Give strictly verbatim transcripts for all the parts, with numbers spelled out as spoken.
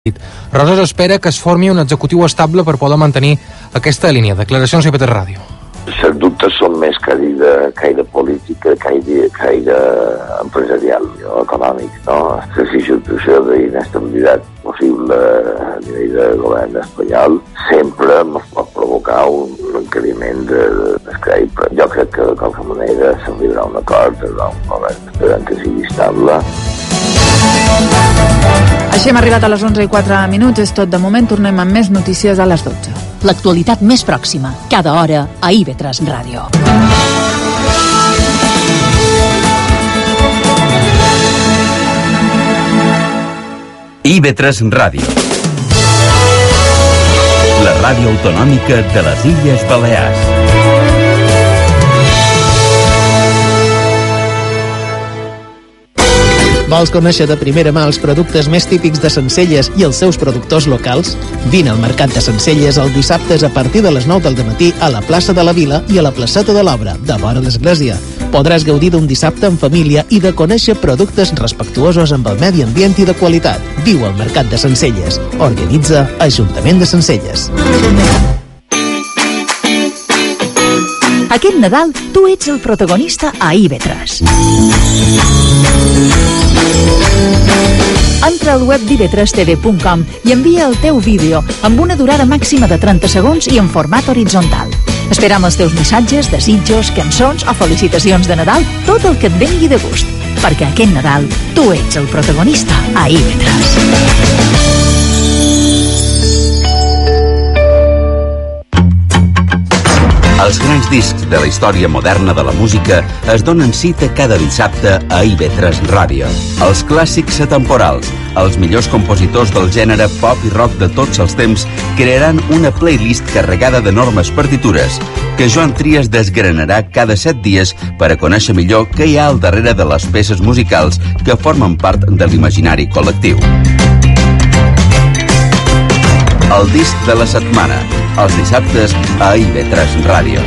Roses espera que es formi un executiu estable per poder mantenir aquesta línia. Declaracions a I V tres Ràdio. Els dubtes són més caire, caire política, caire, caire empresarial o econòmic, no? La situació d'inestabilitat possible a nivell de govern espanyol sempre ens pot provocar un encariment de, de Skype. Jo crec que de qualque manera s'arribarà un acord, serà un govern esperant que sigui estable. Així hem arribat a les onze i quatre minuts. És tot de moment. Tornem amb més notícies a les dotze. L'actualitat més pròxima, cada hora, a I V tres Ràdio. I V tres Ràdio. La ràdio autonòmica de les Illes Balears. Vols conèixer de primera mà els productes més típics de Sencelles i els seus productors locals? Vine al Mercat de Sencelles els dissabtes a partir de les nou del matí a la plaça de la Vila i a la placeta de l'Obra, de vora l'església. Podràs gaudir d'un dissabte en família i de conèixer productes respectuosos amb el medi ambient i de qualitat. Viu al Mercat de Sencelles. Organitza Ajuntament de Sencelles. Aquest Nadal, tu ets el protagonista a I V tres. Entra al web d'I V tres T V punt com i envia el teu vídeo amb una durada màxima de trenta segons i en format horitzontal. Esperam els teus missatges, desitjos, cançons o felicitacions de Nadal, tot el que et vengui de gust. Perquè aquest Nadal, tu ets el protagonista a I V tres. Els grans discs de la història moderna de la música es donen cita cada dissabte a I V tres Ràdio. Els clàssics atemporals, els millors compositors del gènere pop i rock de tots els temps crearan una playlist carregada d'enormes partitures que Joan Trias desgranarà cada set dies per a conèixer millor què hi ha al darrere de les peces musicals que formen part de l'imaginari col·lectiu. El disc de la setmana, els dissabtes a I V tres Ràdio.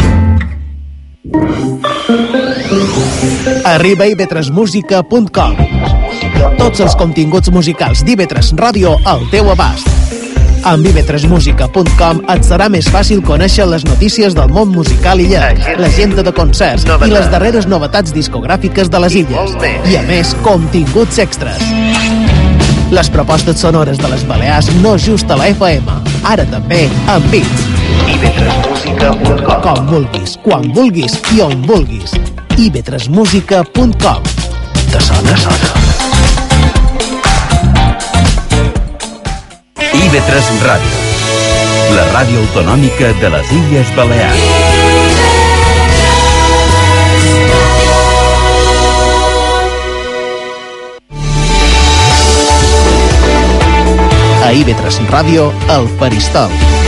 Arriba a I V tres música punt com. Tots els continguts musicals d'I V tres Ràdio al teu abast. Amb I V tres música punt com et serà més fàcil conèixer les notícies del món musical illenc, l'agenda de concerts i les darreres novetats discogràfiques de les illes. I a més, continguts extras. Les propostes sonores de les Balears no just a la F M, ara també amb beats. I V tres música punt com. Com vulguis, quan vulguis i on vulguis. I V tres música punt com. Te sona? Sona. I V tres Ràdio, la ràdio autonòmica de les Illes Balears. A I V tres Ràdio, El Faristol.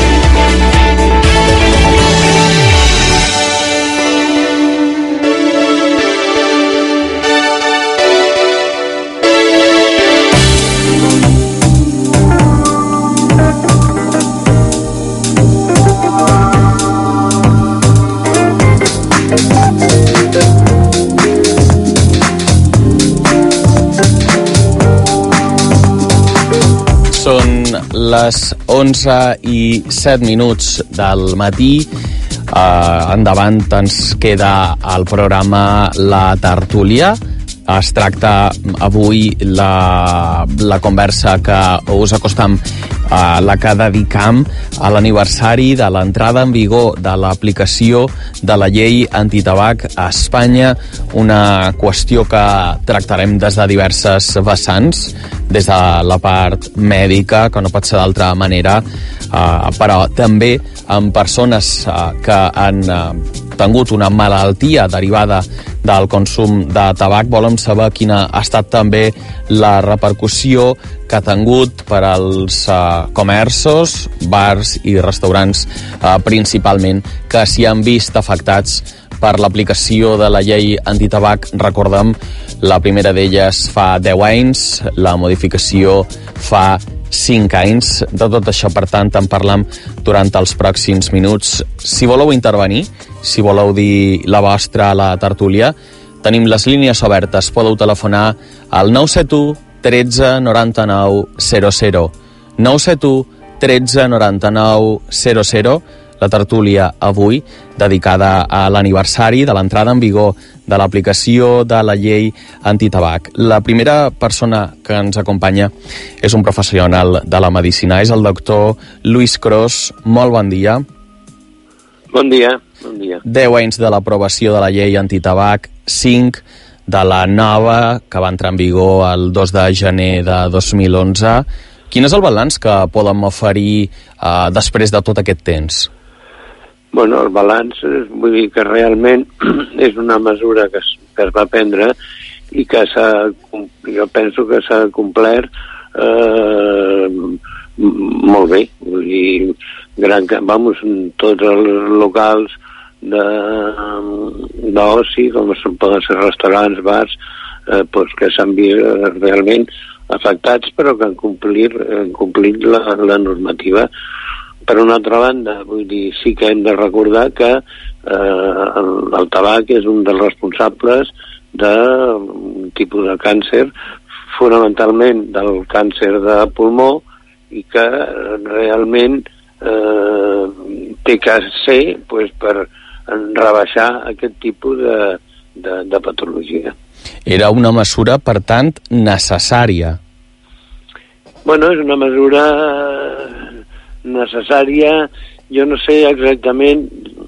Són les onze i set minuts del matí. Uh, endavant ens queda el programa La Tertúlia. Es tracta avui la, la conversa que us acostam a la que dedicam a l'aniversari de l'entrada en vigor de l'aplicació de la llei antitabac a Espanya, una qüestió que tractarem des de diverses vessants, des de la part mèdica, que no pot ser d'altra manera, eh, però també amb persones eh, que han eh, tingut una malaltia derivada del consum de tabac. Volem saber quina ha estat també la repercussió que ha tingut per als uh, comerços, bars i restaurants uh, principalment, que s'hi han vist afectats per l'aplicació de la llei antitabac. Recordem, la primera d'elles fa deu anys, la modificació fa cinc anys. De tot això, per tant, en parlam durant els pròxims minuts. Si voleu intervenir, si voleu dir la vostra a la tertúlia, tenim les línies obertes. Podeu telefonar al nou set u, tretze noranta-nou zero zero. nou set u tretze noranta-nou zero zero. La tertúlia avui dedicada a l'aniversari de l'entrada en vigor de l'aplicació de la llei antitabac. La primera persona que ens acompanya és un professional de la medicina, és el doctor Lluís Cros. Molt bon dia. Bon dia, bon dia. deu anys de l'aprovació de la llei antitabac, cinc de la nova, que va entrar en vigor el dos de gener de dos mil onze. Quin és el balanç que podem oferir eh, després de tot aquest temps? Bueno, el balanç, vull dir que realment és una mesura que es, que es va prendre i que s'ha, jo penso que s'ha complert eh, molt bé. Vull dir, gran, vamos, tots els locals d'oci, com poden ser restaurants, bars, eh, pues que s'han vist realment afectats, però que han complit, han complit la, la normativa. Per una altra banda, vull dir, sí que hem de recordar que eh, el, el tabac és un dels responsables d'un tipus de càncer, fonamentalment del càncer de pulmó, i que realment eh, té que ser pues, per rebaixar aquest tipus de, de, de patologia. Era una mesura, per tant, necessària. Bueno, és una mesura necessària. Jo no sé exactament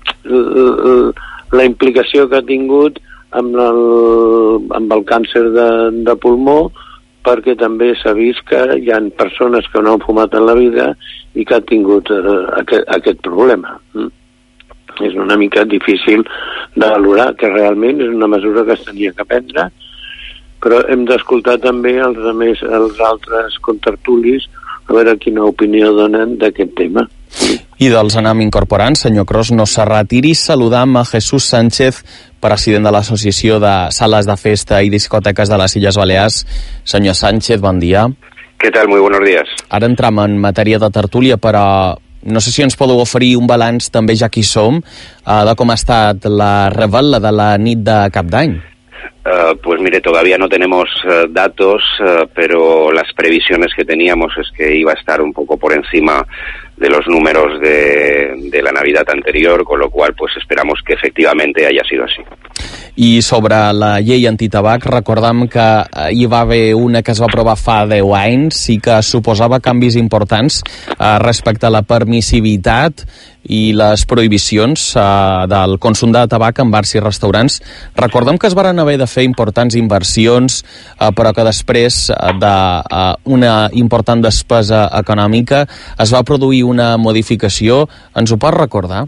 la implicació que ha tingut amb el, amb el càncer de, de pulmó, perquè també s'ha vist que hi ha persones que no han fumat en la vida i que han tingut eh, aquest, aquest problema. Mm? És una mica difícil de valorar, que realment és una mesura que es tenia que prendre, però hem d'escoltar també els, més, els altres contertulis a veure quina opinió donen d'aquest tema. I dels anem incorporant, senyor Cros, no se retiri. Saludam a Jesús Sánchez, president de l'Associació de Sales de Festa i Discoteques de les Illes Balears. Senyor Sánchez, bon dia. ¿Qué tal? Muy buenos días. Ara entram en matèria de tertúlia, però no sé si ens podeu oferir un balanç, també ja que hi som, de com ha estat la revetla de la nit de Cap d'Any. Uh, pues mire, todavía no tenemos uh, datos, uh, pero las previsiones que teníamos es que iba a estar un poco por encima de los números de, de la Navidad anterior, con lo cual pues esperamos que efectivamente haya sido así. I sobre la llei antitabac, recordam que hi va haver una que es va aprovar fa deu anys i que suposava canvis importants eh, respecte a la permissivitat i les prohibicions eh, del consum de tabac en bars i restaurants. Recordem que es van haver de fer importants inversions, eh, però que després eh, d'una eh, important despesa econòmica es va produir una modificació. Ens ho pot recordar?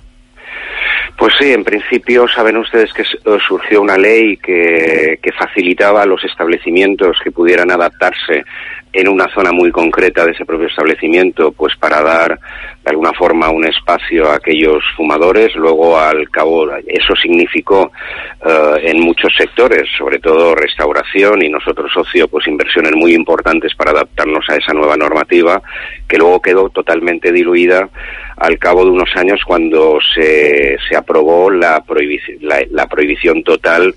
Pues sí, en principio saben ustedes que surgió una ley que, que facilitaba a los establecimientos que pudieran adaptarse en una zona muy concreta de ese propio establecimiento, pues para dar de alguna forma un espacio a aquellos fumadores. Luego, al cabo, eso significó uh, en muchos sectores, sobre todo restauración y nosotros ocio, pues inversiones muy importantes para adaptarnos a esa nueva normativa, que luego quedó totalmente diluida al cabo de unos años cuando se, se aprobó la, prohibici la, la prohibición total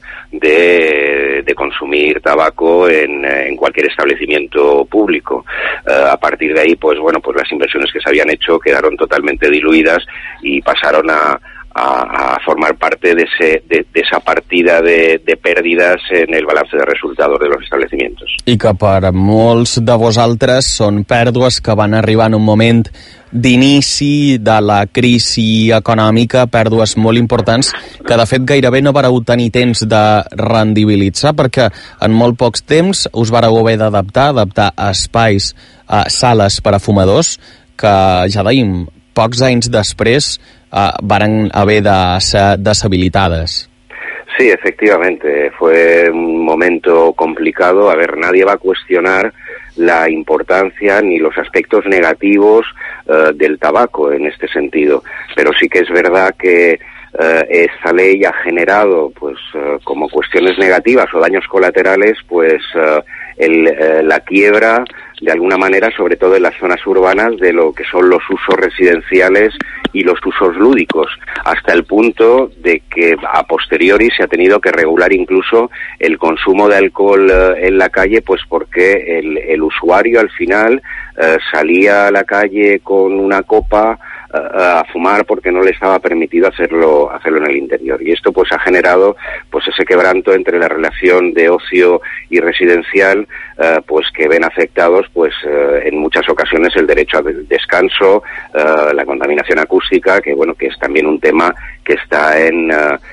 de, de consumir tabaco en, en cualquier establecimiento público. Uh, a partir de ahí, pues bueno, pues las inversiones que se habían hecho quedaron totalmente diluidas y pasaron a, a, a formar parte de, ese, de, de esa partida de, de pèrdides en el balance de resultados de los establecimientos. I que per molts de vosaltres són pèrdues que van arribar en un moment d'inici de la crisi econòmica, pèrdues molt importants que de fet gairebé no vareu tenir temps de rendibilitzar, perquè en molt pocs temps us vareu haver d'adaptar, adaptar a espais, a sales per a fumadors, que ja deim, pocs anys després eh, varen haver de ser deshabilitades. Sí, efectivamente, fue un momento complicado. A ver, nadie va a cuestionar la importancia ni los aspectos negativos uh, del tabaco en este sentido, pero sí que es verdad que uh, esta ley ha generado, pues, uh, como cuestiones negativas o daños colaterales, pues, uh, el, uh, la quiebra de alguna manera, sobre todo en las zonas urbanas, de lo que son los usos residenciales y los usos lúdicos, hasta el punto de que a posteriori se ha tenido que regular incluso el consumo de alcohol eh, en la calle, pues porque el, el usuario al final eh, salía a la calle con una copa a fumar porque no le estaba permitido hacerlo hacerlo en el interior, y esto pues ha generado pues ese quebranto entre la relación de ocio y residencial, eh, pues que ven afectados pues eh, en muchas ocasiones el derecho al descanso, eh, la contaminación acústica, que bueno, que es también un tema que està en,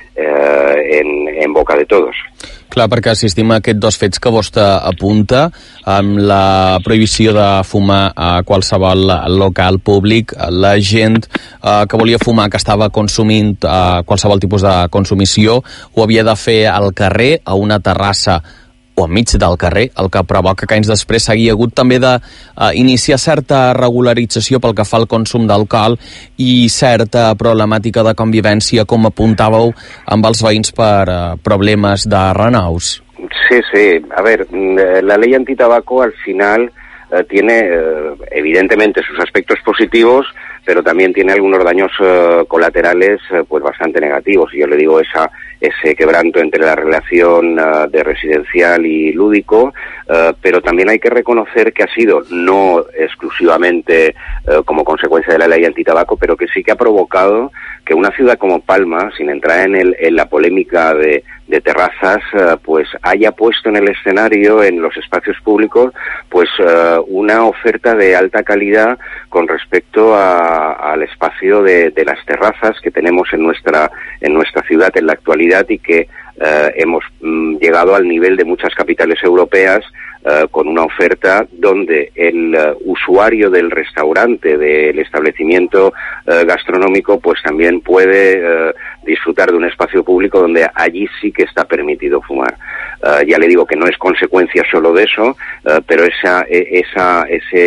eh, en, en boca de todos. Clar, perquè assistim a aquests dos fets que vostè apunta, amb la prohibició de fumar a qualsevol local públic, la gent eh, que volia fumar, que estava consumint eh, qualsevol tipus de consumició, ho havia de fer al carrer, a una terrassa o enmig del carrer, el que provoca que anys després s'hagi hagut també d'iniciar uh, certa regularització pel que fa al consum d'alcohol i certa problemàtica de convivència, com apuntàveu, amb els veïns per uh, problemes de renous. Sí, sí. A ver, la ley antitabaco al final uh, tiene uh, evidentemente sus aspectos positivos, pero también tiene algunos daños uh, colaterales uh, pues bastante negativos. Y yo le digo esa ese quebranto entre la relación uh, de residencial y lúdico, uh, pero también hay que reconocer que ha sido no exclusivamente uh, como consecuencia de la ley antitabaco, pero que sí que ha provocado que una ciudad como Palma, sin entrar en, el, en la polémica de, de terrazas, uh, pues haya puesto en el escenario, en los espacios públicos, pues uh, una oferta de alta calidad con respecto a, al espacio de, de las terrazas que tenemos en nuestra, en nuestra ciudad en la actualidad, y que eh, hemos mm, llegado al nivel de muchas capitales europeas eh, con una oferta donde el uh, usuario del restaurante, del establecimiento eh, gastronómico, pues también puede eh, disfrutar de un espacio público donde allí sí que está permitido fumar. Uh, ya le digo que no es consecuencia solo de eso, uh, pero esa, esa,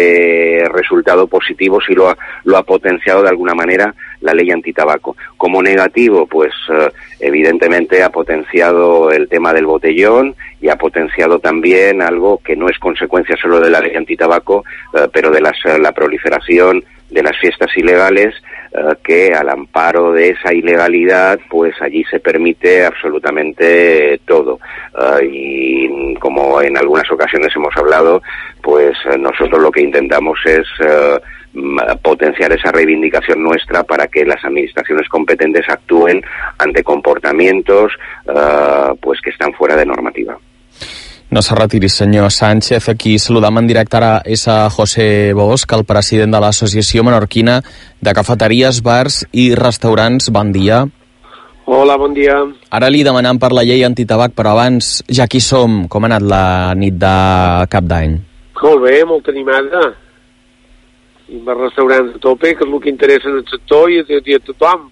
ese resultado positivo sí lo ha, lo ha potenciado de alguna manera la ley antitabaco. Como negativo, pues uh, evidentemente ha potenciado el tema del botellón y ha potenciado también algo que no es consecuencia solo de la ley antitabaco, uh, pero de las, uh, la proliferación de las fiestas ilegales, uh, que al amparo de esa ilegalidad, pues allí se permite absolutamente todo. Uh, y como en algunas ocasiones hemos hablado, pues uh, nosotros lo que intentamos es uh, potenciar esa reivindicación nuestra para que las administraciones competentes actúen ante comportamientos uh, pues que están fuera de normativa. No se retiri, senyor Sánchez. Aquí saludam en directe ara és a José Bosch, el president de l'Associació Menorquina de Cafeteries, Bars i Restaurants. Bon dia. Hola, bon dia. Ara li demanam per la llei antitabac, però abans, ja aquí som, com ha anat la nit de Cap d'Any? Molt bé, molt animada. I amb els restaurants a tope, que és el que interessa en el sector i a tothom.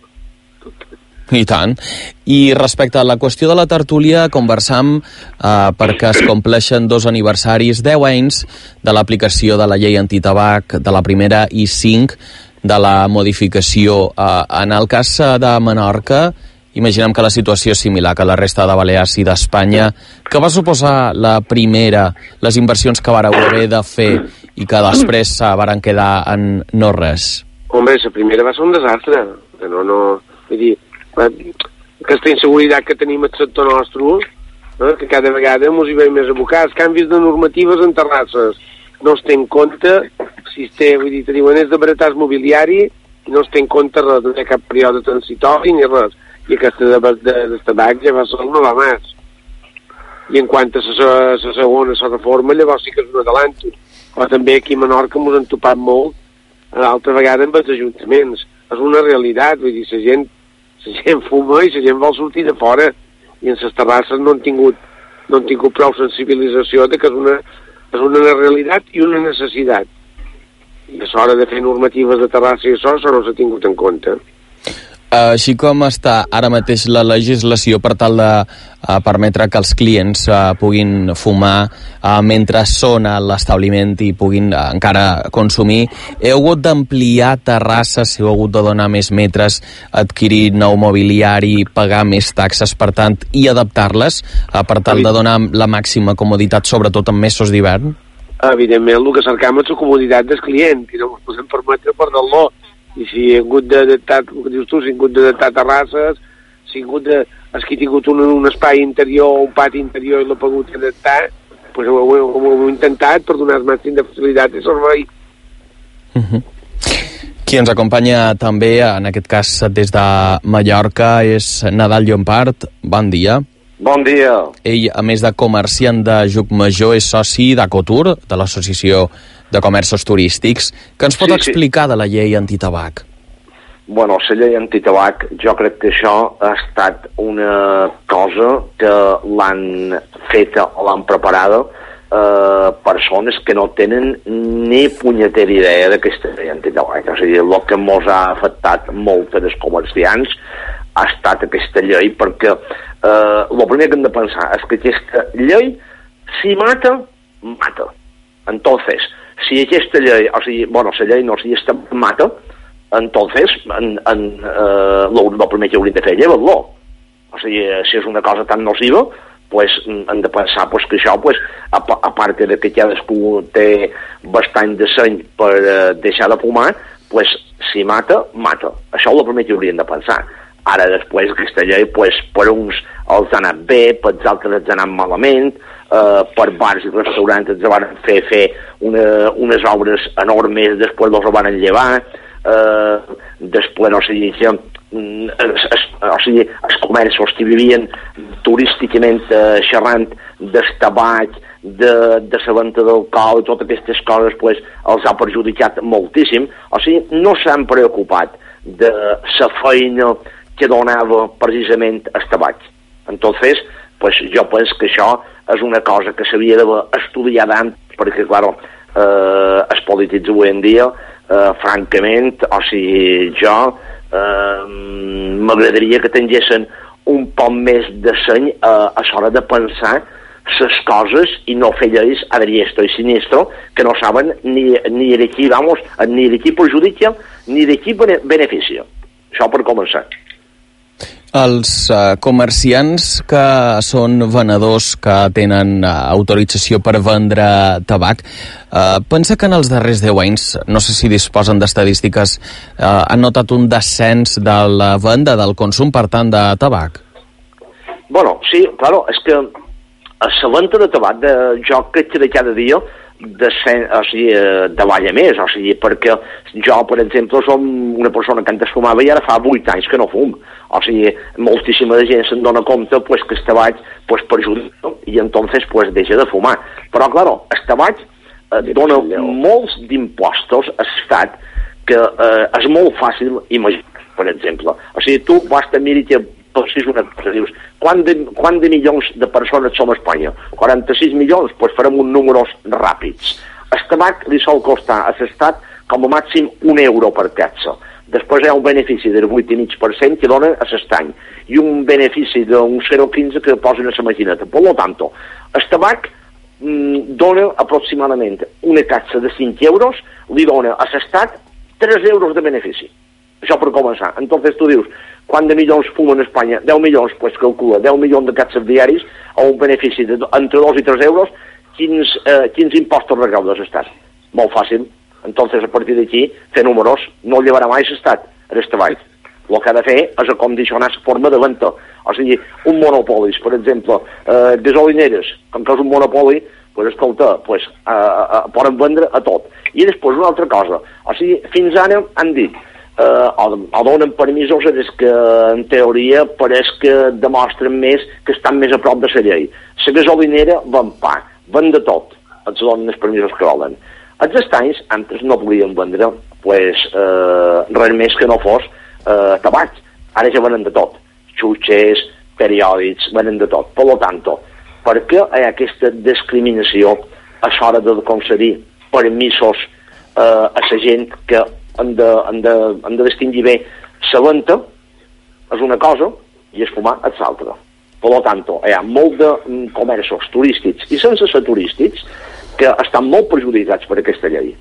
I tant. I respecte a la qüestió de la tertúlia, conversam eh, perquè es compleixen dos aniversaris, deu anys de l'aplicació de la llei antitabac, de la primera, i cinc de la modificació. Eh, en el cas de Menorca, imaginem que la situació és similar que la resta de Balears i d'Espanya. Què va suposar la primera, les inversions que vareu haver de fer i que després varen quedar en no res? Home, la primera va ser un desastre. No, no, vull dir, aquesta inseguretat que tenim al sector nostre, eh, que cada vegada ens hi veiem més abocats, canvis de normatives en terrasses, no es té en compte, si es té, vull dir, te diuen és de baratar el mobiliari, i no es té en compte res, no hi ha cap període transitori ni res, i aquesta de, de, de tabac ja va ser no va més. I en quant a la segona, la reforma, llavors sí que és un adelanto. Però també aquí a Menorca ens han topat molt, l'altra vegada amb els ajuntaments. És una realitat, vull dir, la gent la gent fuma i la gent vol sortir de fora, i en les terrasses no han tingut no han tingut prou sensibilització de que és una, és una realitat i una necessitat, i a l'hora de fer normatives de terrassa i això, això no s'ha tingut en compte. Així com està ara mateix la legislació per tal de uh, permetre que els clients uh, puguin fumar uh, mentre són a l'establiment i puguin uh, encara consumir, heu hagut d'ampliar terrasses, heu hagut de donar més metres, adquirir nou mobiliari, pagar més taxes, per tant, i adaptar-les uh, per tal de donar la màxima comoditat, sobretot en mesos d'hivern? Evidentment, el que cercam és la comoditat del client, i no ens podem permetre perdre-lo. i si ha hagut d'adaptar, el que dius tu, si ha hagut d'adaptar terrasses, si ha hagut de... els que ha tingut un, un espai interior, un pati interior i l'ha pogut adaptar, pues ho, ho, ho, ho he intentat per donar el màxim de facilitat i servei. Uh-huh. Qui ens acompanya també, en aquest cas des de Mallorca, és Nadal Llompart. Bon dia. Bon dia. Ell, a més de comerciant de Llucmajor, és soci d'Acotur, de l'Associació de Comerços Turístics. Què ens pot sí, explicar sí. de la llei antitabac? Bueno, la llei antitabac, jo crec que això ha estat una cosa que l'han feta o l'han preparada eh, persones que no tenen ni punyetera idea d'aquesta llei antitabac. O sigui, el que mos ha afectat molt dels comerciants ha estat aquesta llei, perquè eh, el primer que hem de pensar és que aquesta llei, si mata, mata. Entonces, si aquesta llei, o sigui, bueno, la llei no, si esta mata, entonces, en, en, eh, lo, lo primer que hauríem de fer és llevar-lo. O sigui, si és una cosa tan nociva, pues, hem de pensar pues, que això, pues, a, a part de que cadascú té bastant de seny per eh, deixar de fumar, pues, si mata, mata. Això és el primer que hauríem de pensar. Ara, després, aquesta llei, pues, per uns els ha anat bé, per els altres els ha anat malament, eh, per bars i restaurants els van fer fer una, unes obres enormes, després els van llevar, eh, després, o sigui, que, es, es, o sigui, els comerços que vivien turísticament eh, xerrant del tabac, de, de la venda d'alcohol i totes aquestes coses, pues, els ha perjudicat moltíssim. O sigui, no s'han preocupat de la feina que donava precisament el tabac. Entonces, pues, jo penso que això és una cosa que s'havia d'haver estudiat abans, perquè, claro, eh, els polítics avui en dia, eh, francament, o sigui, jo eh, m'agradaria que tinguessin un poc més de seny eh, a l'hora de pensar les coses i no fer lleis a diestro i sinistro que no saben ni, ni de qui, vamos, ni de qui perjudica ni de qui bene, beneficia. Això per començar. Els uh, comerciants que són venedors que tenen uh, autorització per vendre tabac, uh, pensa que en els darrers deu anys, no sé si disposen d'estadístiques, uh, han notat un descens de la venda, del consum, per tant, de tabac? Bueno, sí, claro, és que la venda de tabac, de, jo crec que de cada dia de, o sigui, de balla més, o sigui, perquè jo, per exemple, som una persona que antes fumava i ara fa vuit anys que no fum. O sigui, moltíssima de gent se'n dona compte pues, que el tabac pues, perjudica i entonces pues, deixa de fumar. Però, claro, el tabac eh, dona molts d'impostos a l'estat que eh, és molt fàcil imaginar, per exemple. O sigui, tu vas tenir que és una cosa, dius, quant de, quant de milions de persones som a Espanya? quaranta-sis milions? Doncs pues farem uns números ràpids. El tabac li sol costar a l'estat com a màxim un euro per capsa. Després hi ha un benefici del vuit coma cinc per cent que dona a l'estany i un benefici d'un zero coma quinze que posen a la maquineta. Per tant, el tabac mm, dona aproximadament una capsa de cinc euros, li dona a l'estat tres euros de benefici. Això per començar. Entonces tu dius, quant de milions fumen a Espanya? deu milions, doncs pues calcula, deu milions de capses diaris a un benefici de, entre dos i tres euros, quins, eh, quins impostos recau de l'estat? Molt fàcil. Entonces, a partir d'aquí, fer números, no el llevarà mai l'estat, el treball. El que ha de fer és acondicionar la forma de venda. O sigui, un monopoli, per exemple, eh, gasolineres, com que és un monopoli, pues, escolta, pues, eh, eh, poden vendre a tot. I després una altra cosa, o sigui, fins ara han dit, eh, o, o donen permisos és que, en teoria, pareix que demostren més que estan més a prop de la llei. La gasolinera ven pa, ven de tot, els donen els permisos que volen. Els estanys, antes no podien vendre pues, eh, res més que no fos eh, tabac. Ara ja venen de tot. Xutxes, periòdics, venen de tot. Per tant, per què hi ha aquesta discriminació a l'hora de concedir permisos eh, a la gent que han de, han de, han de distingir bé la venda és una cosa i es fumar és l'altra. Per tant, hi ha molt de comerços turístics i sense ser turístics que estan molt perjudicats per aquesta llei.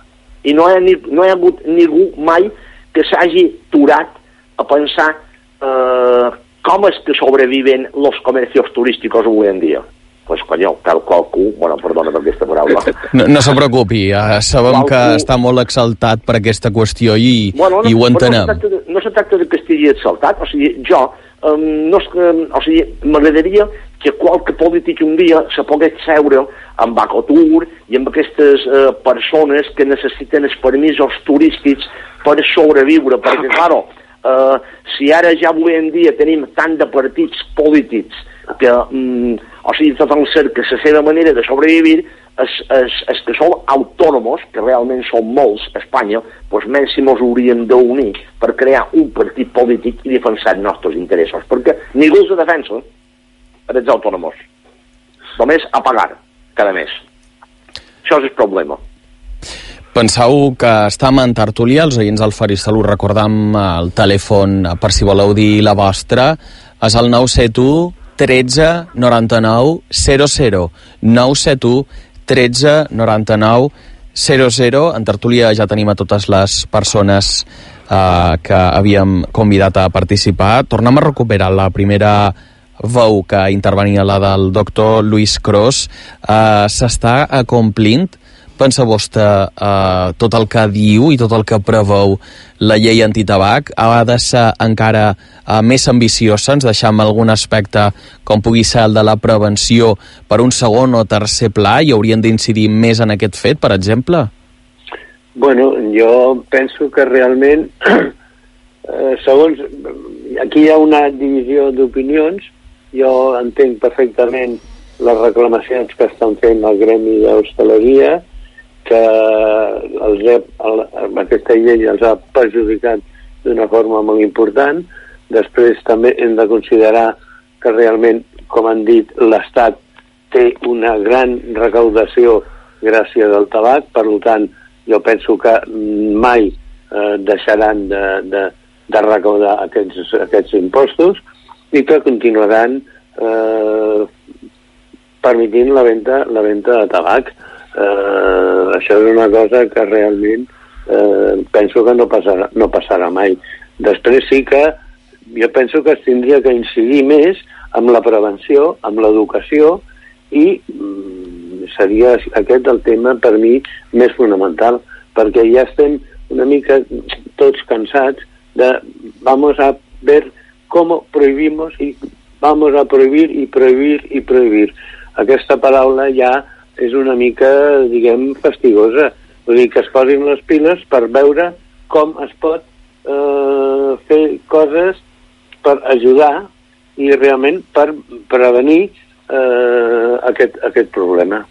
I no hi ha, ni, no hi ha hagut ningú mai que s'hagi aturat a pensar eh, com és que sobreviven els comercios turístics avui en dia. pues, conyo, cal qualcú, bueno, perdona per aquesta paraula. No, no se preocupi, uh, sabem qualcú... que està molt exaltat per aquesta qüestió i, bueno, no, i ho entenem. No se, de, no se tracta de que estigui exaltat, o sigui, jo, um, no és que, o sigui, m'agradaria que qualque polític un dia se pogués seure amb Acotur i amb aquestes uh, persones que necessiten els permisos turístics per sobreviure, perquè, claro, uh, si ara ja avui en dia tenim tant de partits polítics que, um, o sigui, tot el cert que la seva manera de sobrevivir és, és, és que són autònomos, que realment són molts a Espanya, doncs menys si ens hauríem d'unir per crear un partit polític i defensar els nostres interessos, perquè ningú els defensa per els autònomos. Només a pagar cada mes. Això és el problema. Penseu que estem en tertúlia, els oients del Faristol, us recordam el telèfon per si voleu dir la vostra, és el nou set u tretze noranta-nou zero zero, nou set u tretze noranta-nou zero zero. En tertúlia ja tenim a totes les persones eh, que havíem convidat a participar. Tornem a recuperar la primera veu que intervenia, la del doctor Luis Cros. Eh, s'està complint, pensa vostè, eh, tot el que diu i tot el que preveu la llei antitabac? Ha de ser encara eh, més ambiciosa? Ens deixem algun aspecte com pugui ser el de la prevenció per un segon o tercer pla i haurien d'incidir més en aquest fet, per exemple? Bueno, jo penso que realment, eh, segons... Aquí hi ha una divisió d'opinions. Jo entenc perfectament les reclamacions que estan fent el gremi d'hostaleria, que els he, el, aquesta llei els ha perjudicat d'una forma molt important. Després també hem de considerar que realment, com han dit, l'Estat té una gran recaudació gràcies al tabac, per tant, jo penso que mai eh, deixaran de, de, de recaudar aquests, aquests impostos i que continuaran eh, permitint la venda, la venda de tabac. Uh, això és una cosa que realment uh, penso que no passarà, no passarà mai. Després sí que jo penso que es tindria que incidir més amb la prevenció, amb l'educació i um, seria aquest el tema per mi més fonamental, perquè ja estem una mica tots cansats de vamos a ver cómo prohibimos y vamos a prohibir y prohibir y prohibir. Aquesta paraula ja és una mica, diguem, fastigosa. Vull dir que es posin les piles per veure com es pot eh, fer coses per ajudar i realment per prevenir eh, aquest, aquest problema.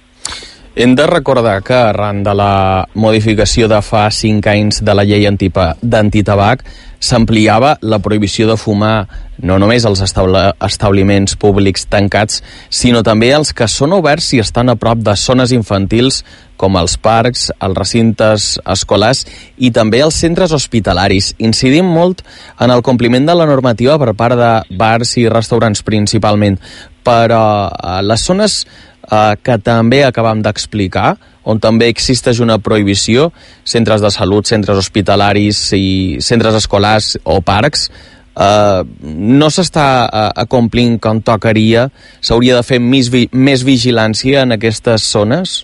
Hem de recordar que arran de la modificació de fa cinc anys de la llei d'antitabac s'ampliava la prohibició de fumar no només als establiments públics tancats, sinó també als que són oberts i estan a prop de zones infantils com els parcs, els recintes escolars i també els centres hospitalaris. Incidim molt en el compliment de la normativa per part de bars i restaurants principalment, però a les zones eh, que també acabam d'explicar, on també existeix una prohibició, centres de salut, centres hospitalaris i centres escolars o parcs, eh, no s'està eh, acomplint com tocaria? S'hauria de fer més, vi més vigilància en aquestes zones?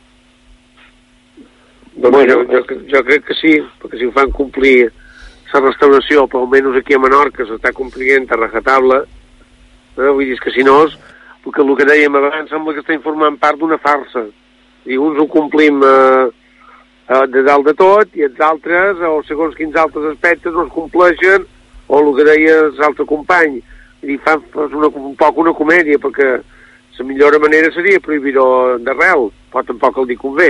Bueno, jo, jo, jo crec que sí, perquè si ho fan complir la restauració, per almenys aquí a Menorca s'està complint a rajatabla, eh? Vull dir que si no és, perquè el que dèiem abans sembla que està informant part d'una farsa. I uns ho complim eh, eh, de dalt de tot i els altres, o segons quins altres aspectes, no es compleixen, o el que deia l'altre company. I fan una, un poc una comèdia, perquè la millor manera seria prohibir-ho d'arrel, però tampoc el dir convé.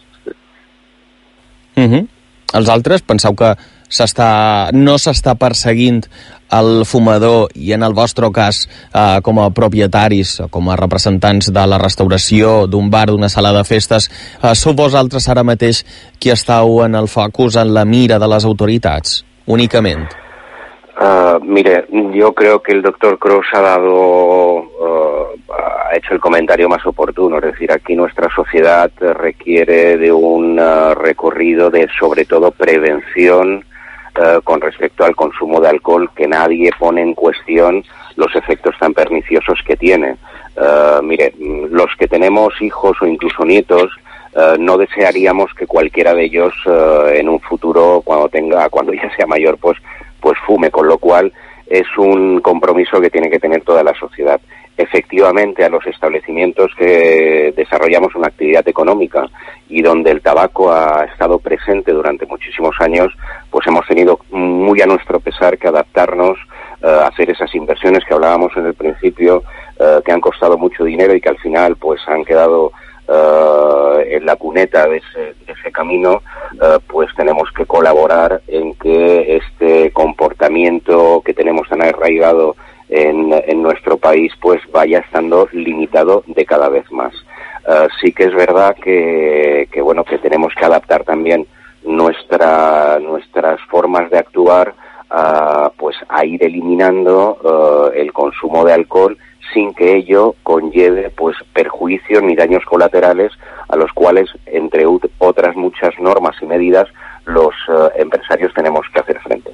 Uh -huh. Els altres penseu que s'està, no s'està perseguint el fumador i en el vostre cas eh, com a propietaris o com a representants de la restauració d'un bar, d'una sala de festes, eh, sou vosaltres ara mateix qui estàu en el focus, en la mira de les autoritats únicament? Uh, mire, yo creo que el doctor Cros ha dado, uh, ha hecho el comentario más oportuno. Es decir, aquí nuestra sociedad requiere de un uh, recorrido de, sobre todo, prevención eh, con respecto al consumo de alcohol, que nadie pone en cuestión los efectos tan perniciosos que tiene. Uh, mire, los que tenemos hijos o incluso nietos, uh, no desearíamos que cualquiera de ellos uh, en un futuro, cuando tenga, cuando ya sea mayor, pues, pues fume, con lo cual es un compromiso que tiene que tener toda la sociedad. Efectivamente, a los establecimientos que desarrollamos una actividad económica y donde el tabaco ha estado presente durante muchísimos años, pues hemos tenido muy a nuestro pesar que adaptarnos uh, a hacer esas inversiones que hablábamos en el principio, uh, que han costado mucho dinero y que al final pues han quedado uh, en la cuneta de ese, de ese camino. Uh, pues tenemos que colaborar en que este comportamiento que tenemos tan arraigado En, en nuestro país pues vaya estando limitado de cada vez más. Uh, sí que es verdad que, que bueno que tenemos que adaptar también nuestra, nuestras formas de actuar uh, pues a ir eliminando uh, el consumo de alcohol sin que ello conlleve pues perjuicios ni daños colaterales a los cuales, entre otras muchas normas y medidas, los uh, empresarios tenemos que hacer frente.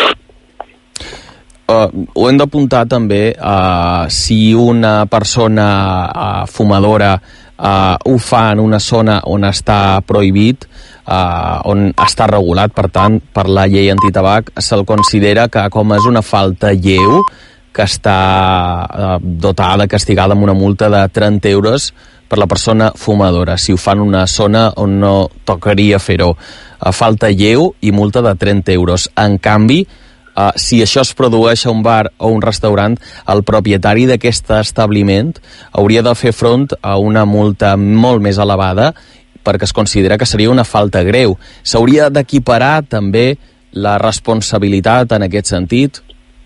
Uh, ho hem d'apuntar també, uh, si una persona uh, fumadora uh, ho fa en una zona on està prohibit, uh, on està regulat, per tant, per la llei antitabac, se'l considera que com és una falta lleu, que està uh, dotada, castigada amb una multa de trenta euros per la persona fumadora, si ho fa en una zona on no tocaria fer-ho. Uh, falta lleu i multa de trenta euros. En canvi, Uh, si això es produeix a un bar o un restaurant, el propietari d'aquest establiment hauria de fer front a una multa molt més elevada perquè es considera que seria una falta greu. S'hauria d'equiparar també la responsabilitat en aquest sentit?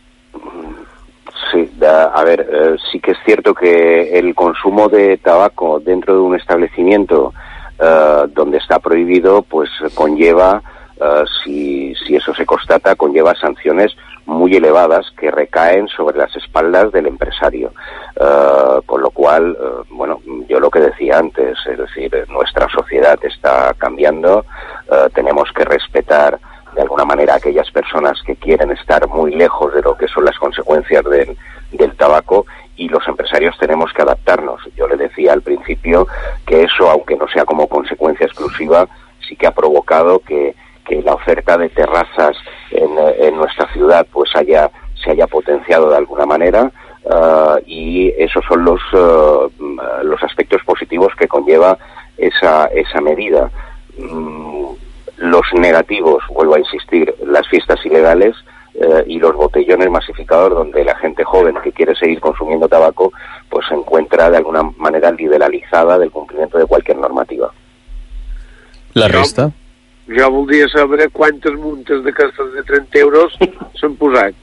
Sí, a ver, eh, sí que es cierto que el consumo de tabaco dentro de un establecimiento eh, donde está prohibido, pues conlleva... Uh, si, si eso se constata, conlleva sanciones muy elevadas que recaen sobre las espaldas del empresario. Uh, con lo cual, uh, bueno, yo lo que decía antes, es decir, nuestra sociedad está cambiando, uh, tenemos que respetar de alguna manera a aquellas personas que quieren estar muy lejos de lo que son las consecuencias del, del tabaco, y los empresarios tenemos que adaptarnos. Yo le decía al principio que eso, aunque no sea como consecuencia exclusiva, sí que ha provocado que que la oferta de terrazas en, en nuestra ciudad pues haya se haya potenciado de alguna manera, uh, y esos son los uh, los aspectos positivos que conlleva esa esa medida. Mm, los negativos, vuelvo a insistir, las fiestas ilegales uh, y los botellones masificados donde la gente joven que quiere seguir consumiendo tabaco pues se encuentra de alguna manera liberalizada del cumplimiento de cualquier normativa. La resta? Jo voldria saber quantes multes d'aquestes de trenta euros s'han posat.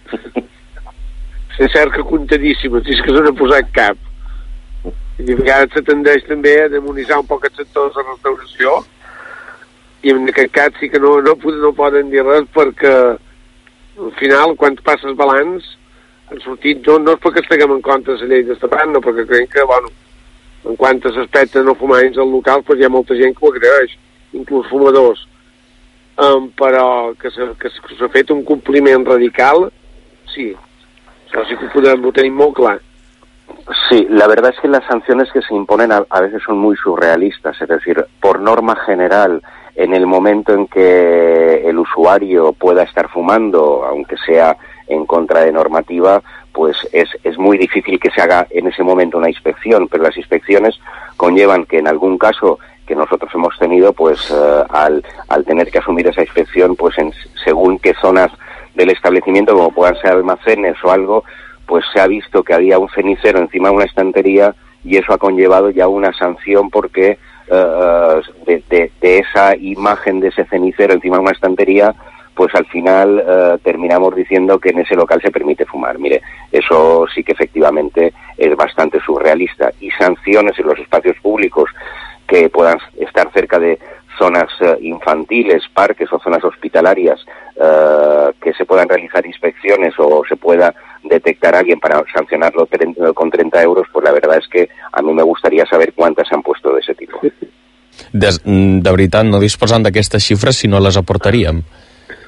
És cert que comptadíssimes, és que se n'ha posat cap. I a vegades se tendeix també a demonitzar un poc el sector de la restauració, i en aquest cas sí que no, no, no poden dir res perquè al final, quan passes balanç, han sortit, no, no és perquè estiguem en contra de la llei d'estapat, no, perquè creiem que, bueno, en quant a l'aspecte no fumar dins el local, pues hi ha molta gent que ho agraeix, inclús fumadors, um, però que s'ha, que s'ha fet un compliment radical, sí, això sí que ho podem, ho tenim molt clar. Sí, la verdad es que las sanciones que se imponen a, a veces son muy surrealistas, es decir, por norma general, en el momento en que el usuario pueda estar fumando, aunque sea en contra de normativa, pues es, es muy difícil que se haga en ese momento una inspección, pero las inspecciones conllevan que en algún caso que nosotros hemos tenido, pues uh, al, al tener que asumir esa inspección, pues en, según qué zonas del establecimiento, como puedan ser almacenes o algo, pues se ha visto que había un cenicero encima de una estantería y eso ha conllevado ya una sanción porque uh, de, de, de esa imagen de ese cenicero encima de una estantería, pues al final uh, terminamos diciendo que en ese local se permite fumar. Mire, eso sí que efectivamente es bastante surrealista. Y sanciones en los espacios públicos que puedan estar cerca de zonas uh, infantiles, parques o zonas hospitalarias, uh, que se puedan realizar inspecciones o se pueda detectar a alguien para sancionarlo con trenta euros, pues la verdad es que a mí me gustaría saber cuántas se han puesto de ese tipo. De, de veritat, no disposant d'aquestes xifres, si no les aportaríem.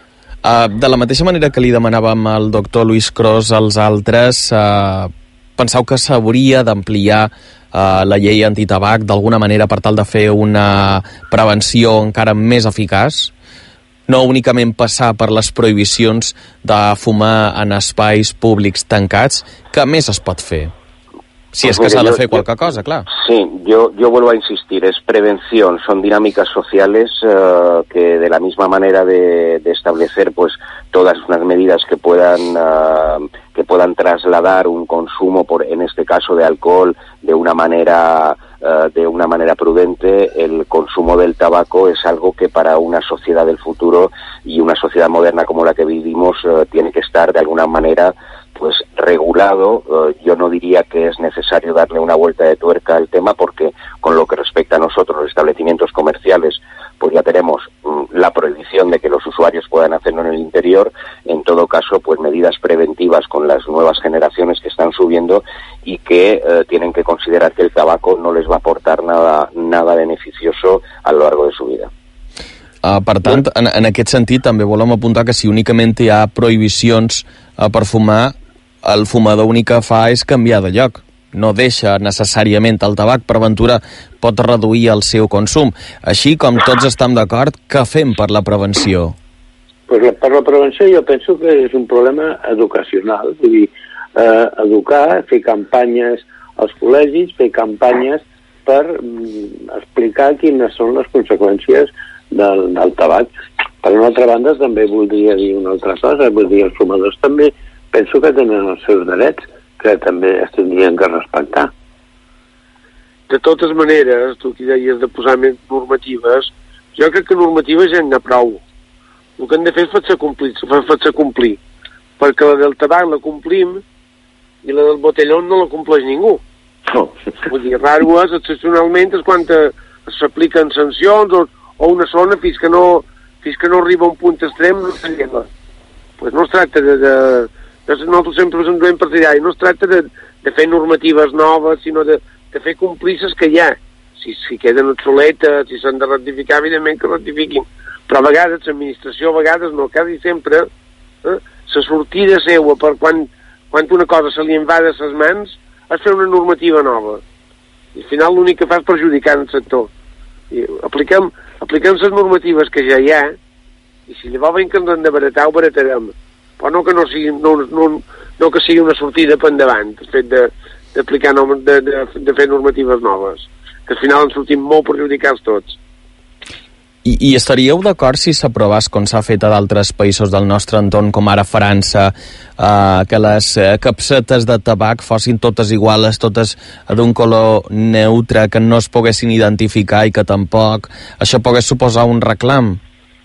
Uh, de la mateixa manera que li demanàvem al doctor Lluís Cros als altres, uh, penseu que s'hauria d'ampliar uh, la llei antitabac d'alguna manera per tal de fer una prevenció encara més eficaç? No únicament passar per les prohibicions de fumar en espais públics tancats, què més es pot fer? Si es que se ha de hacer cualquier cosa, claro. Sí, yo, yo vuelvo a insistir, es prevención, son dinámicas sociales uh, que de la misma manera de, de establecer pues todas unas medidas que puedan uh, que puedan trasladar un consumo, por en este caso de alcohol, de una manera uh, de una manera prudente. El consumo del tabaco es algo que para una sociedad del futuro y una sociedad moderna como la que vivimos uh, tiene que estar de alguna manera pues regulado. Uh, yo no diría que es necesario darle una vuelta de tuerca al tema, porque con lo que respecta a nosotros, los establecimientos comerciales, pues ya tenemos um, la prohibición de que los usuarios puedan hacerlo en el interior. En todo caso, pues medidas preventivas con las nuevas generaciones que están subiendo y que uh, tienen que considerar que el tabaco no les va a aportar nada, nada beneficioso a lo largo de su vida. Uh, per tant, en, en aquest sentit, també volem apuntar que si únicament hi ha prohibicions uh, per fumar, el fumador únic que fa és canviar de lloc. No deixa necessàriament el tabac, per ventura pot reduir el seu consum. Així, com tots estem d'acord, què fem per la prevenció? Pues per la prevenció jo penso que és un problema educacional. Vull dir, eh, educar, fer campanyes als col·legis, fer campanyes per mm, explicar quines són les conseqüències del, del tabac. Per una altra banda, també voldria dir una altra cosa, vull dir, els fumadors també penso que tenen els seus drets, que també es tindrien que respectar. De totes maneres, tu aquí deies de posar més normatives, jo crec que normatives ja n'hi ha prou. El que hem de fer és fer-se complir, fer-se complir, perquè la del tabac la complim i la del botellón no la compleix ningú. Oh. Vull dir, raro és, excepcionalment, és quan s'apliquen sancions o, o una zona fins que no, fins que no arriba a un punt extrem no se lleva. Pues no es tracta de... de nosaltres sempre ens veiem partidari, no es tracta de, de fer normatives noves, sinó de, de fer complir les que hi ha. Si, si queden obsoletes, si s'han de rectificar, evidentment que rectifiquin. Però a vegades l'administració, a vegades no, quasi sempre, eh, la sortida seua per quan, quan una cosa se li en va de les mans és fer una normativa nova. I al final l'únic que fa és perjudicar el sector. I apliquem, apliquem les normatives que ja hi ha, i si llavors veiem que ens han de baratar, ho baratarem. Però no que no sigui, no, no, no que sigui una sortida per endavant, el fet d'aplicar, de, de, de fer normatives noves, que al final ens sortim molt perjudicats tots. I, i estaríeu d'acord si s'aprovés, com s'ha fet a d'altres països del nostre entorn, com ara França, eh, que les eh, capsetes de tabac fossin totes iguals, totes d'un color neutre, que no es poguessin identificar i que tampoc això pogués suposar un reclam?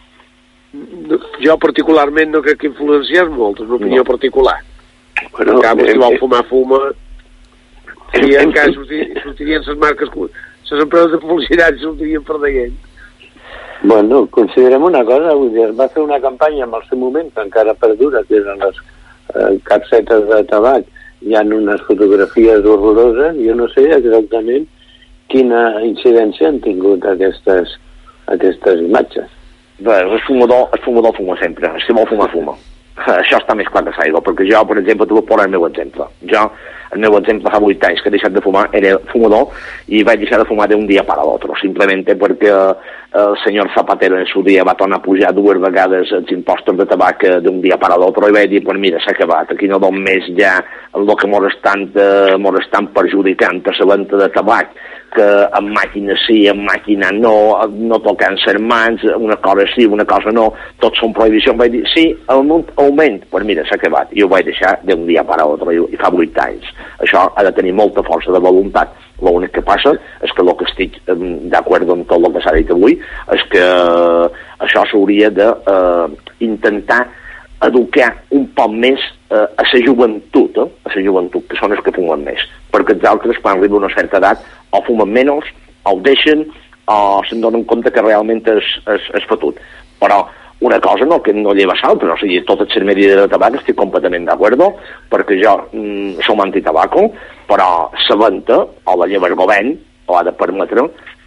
Jo particularment no crec que influenciés molt, és una opinió no. particular. Bueno, en canvi, si vol fumar, fuma. I en cas sortirien les marques, les empreses de publicitat sortirien perdent. Bueno, considerem una cosa, vull dir, es va fer una campanya en el seu moment, que encara perdura, que eren les eh, capsetes de tabac, hi ha unes fotografies horroroses, jo no sé exactament quina incidència han tingut aquestes, aquestes imatges. Bé, el fumador, el fumador fuma sempre, si vol fumar, fuma. Això està més clar que s'aigua, perquè jo, per exemple, t'ho puc posar el meu exemple. Jo, el meu exemple fa vuit anys que he deixat de fumar, era fumador, i vaig deixar de fumar d'un dia per a l'altre, simplement perquè el senyor Zapatero en su dia va tornar a pujar dues vegades els impostos de tabac d'un dia per a l'altre, i vaig dir, pues mira, s'ha acabat, aquí no d'un mes ja el que mos estan, mos estan perjudicant a la venda de tabac, que amb màquina sí, amb màquina no, no tocant les mans, una cosa sí, una cosa no, tots són prohibicions. Vaig dir, sí, el augment, pues mira, s'ha acabat. I ho vaig deixar d'un dia per a l'altre, i fa vuit anys. Això ha de tenir molta força de voluntat. L'únic que passa és que el que estic d'acord amb tot el que s'ha dit avui és que això s'hauria d'intentar eh, educar un poc més eh, a la joventut, eh? a la joventut, que són els que fumen més. Perquè els altres, quan arriba a una certa edat, o fumen menys, o ho deixen, o se'n donen compte que realment és, és, és fotut. Però una cosa no, que no lleva l'altra, o sigui, totes les medides de tabac estic completament d'acord, perquè jo mm, som antitabaco, però la venda, o la lleva el govern, o ha de permetre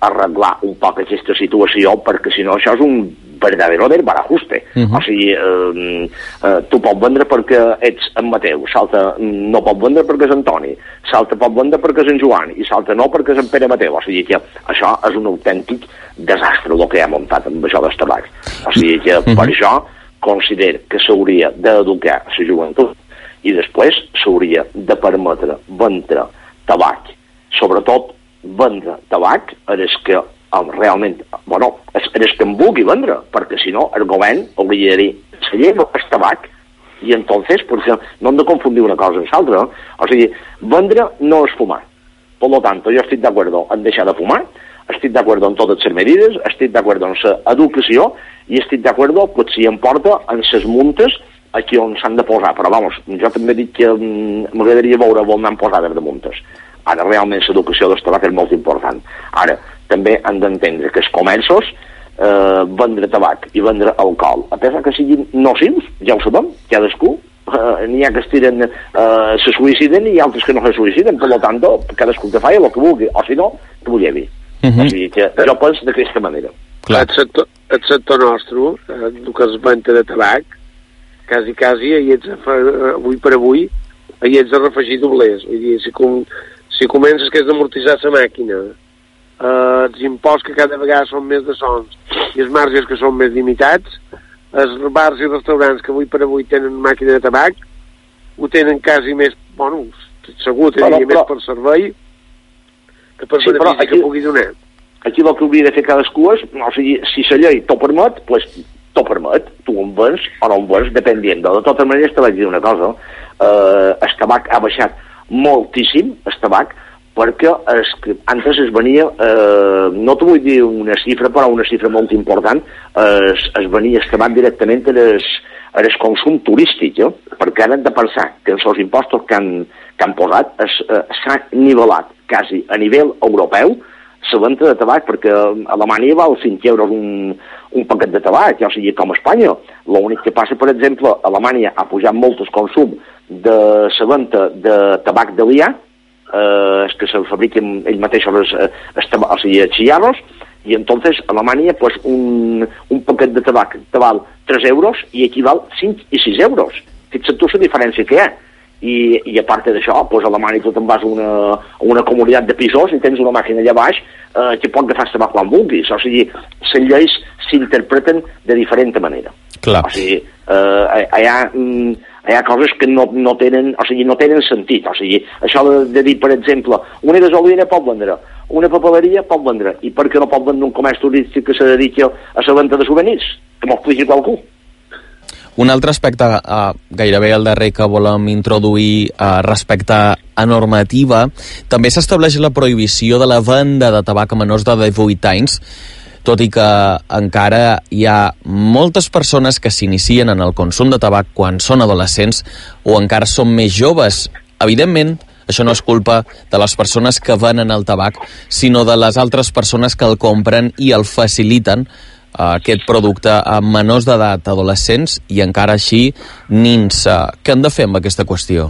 arreglar un poc aquesta situació, perquè si no això és un verdadero desbarajuste. Uh -huh. O sigui, eh, eh, tu pots vendre perquè ets en Mateu, l'altre no pot vendre perquè és Antoni, l'altre pot vendre perquè és en Joan, i l'altre no perquè és en Pere Mateu. O sigui que això és un autèntic desastre el que ha muntat amb això dels tabacs. O sigui que uh -huh. per això considero que s'hauria d'educar la joventut i després s'hauria de permetre vendre tabac, sobretot vendre tabac és que realment, bueno, és, és que em vulgui vendre, perquè si no el govern hauria de dir, se lleva el tabac i entonces, perquè no hem de confundir una cosa amb l'altra, no? O sigui, vendre no és fumar. Per lo tanto, jo estic d'acord en deixar de fumar, estic d'acord en totes les medides, estic d'acord en l'educació i estic d'acord, pues, si em porta en les muntes aquí on s'han de posar, però vamos, jo també dic que m'agradaria veure on n'han posades de muntes. Ara, realment, l'educació del tabac és molt important. Ara, també han d'entendre que els comerços eh, vendre tabac i vendre alcohol, a pesar que siguin nocius, ja ho sabem, cadascú, eh, n'hi ha que es tiren, eh, se suïciden i altres que no se suïciden, per tant, cadascú que fa el que vulgui, o si no, que ho llevi. Uh -huh. O sigui que jo penso d'aquesta manera. Clar. El sector, el sector nostre, eh, el que es venta de tabac, quasi, quasi, ahir ets, avui per avui, ahir ets de refegir doblers. Vull dir, si, com, si comences que és d'amortitzar la màquina, eh, els imposts que cada vegada són més de sons i els marges que són més limitats, els bars i restaurants que avui per avui tenen màquina de tabac, ho tenen quasi més, bueno, segur tenia però, més per servei que per sí, benefici aquí, que pugui donar. Aquí el que hauria de fer cadascú és, o sigui, si la llei t'ho permet, doncs pues, t'ho permet, tu en vens o no en vens, depenent. De totes maneres, te vaig dir una cosa, eh, el tabac ha baixat moltíssim, el tabac, perquè es, antes es venia, eh, no t'ho vull dir una xifra, però una xifra molt important, es, es venia el tabac directament en el, en el consum turístic, eh? Perquè ara hem de pensar que els impostos que han, que han posat eh, s'ha nivellat quasi a nivell europeu la venda de tabac, perquè a Alemanya val cinc euros un, un paquet de tabac, ja o sigui, com a Espanya. L'únic que passa, per exemple, a Alemanya ha pujat molt el consum de la venda de tabac de lià, eh, que se fabriquen ells mateixos els, els, o sigui, els cigarros, i entonces a Alemanya pues, un, un paquet de tabac te val tres euros i aquí val cinc i sis euros. Fixa't tu la diferència que hi ha. I, i a part d'això, pues, a Alemanya tu te'n vas a una, a una comunitat de pisos i tens una màquina allà baix eh, que pot agafar tabac quan vulguis. O sigui, les lleis s'interpreten de diferent manera. Clar. O sigui, eh, hi, ha, hi ha coses que no, no, tenen, o sigui, no tenen sentit. O sigui, això de, de dir, per exemple, una gasolina pot vendre, una papeleria pot vendre, i per què no pot vendre un comerç turístic que se dediqui a la venda de souvenirs? Que m'ho expliqui qualcú. Un altre aspecte, eh, gairebé el darrer que volem introduir eh, respecte a normativa, també s'estableix la prohibició de la venda de tabac a menors de divuit anys, tot i que encara hi ha moltes persones que s'inicien en el consum de tabac quan són adolescents o encara són més joves. Evidentment, això no és culpa de les persones que venen el tabac, sinó de les altres persones que el compren i el faciliten, aquest producte a menors d'edat, adolescents i encara així nins. Què han de fer amb aquesta qüestió?